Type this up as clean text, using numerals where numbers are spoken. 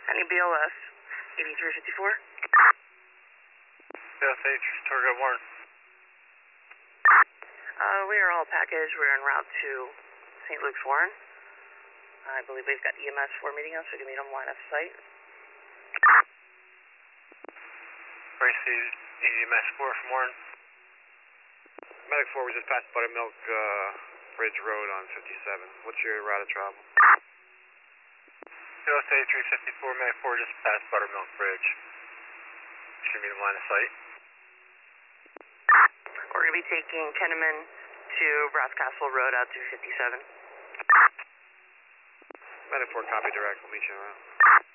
Any BLS? 8354? BSH, target Warren. We are all packaged. We're en route to St. Luke's Warren. I believe we've got EMS 4 meeting us. We can meet on line of sight. Gracie, EMS 4 from Warren. Medic 4, we just passed Buttermilk Bridge Road on 57. What's your route of travel? USA 354, Medic 4 just passed Buttermilk Bridge. Should meet in line of sight. We're going to be taking Kenneman to Brass Castle Road out to 57. Medic 4, copy direct. We'll meet you around.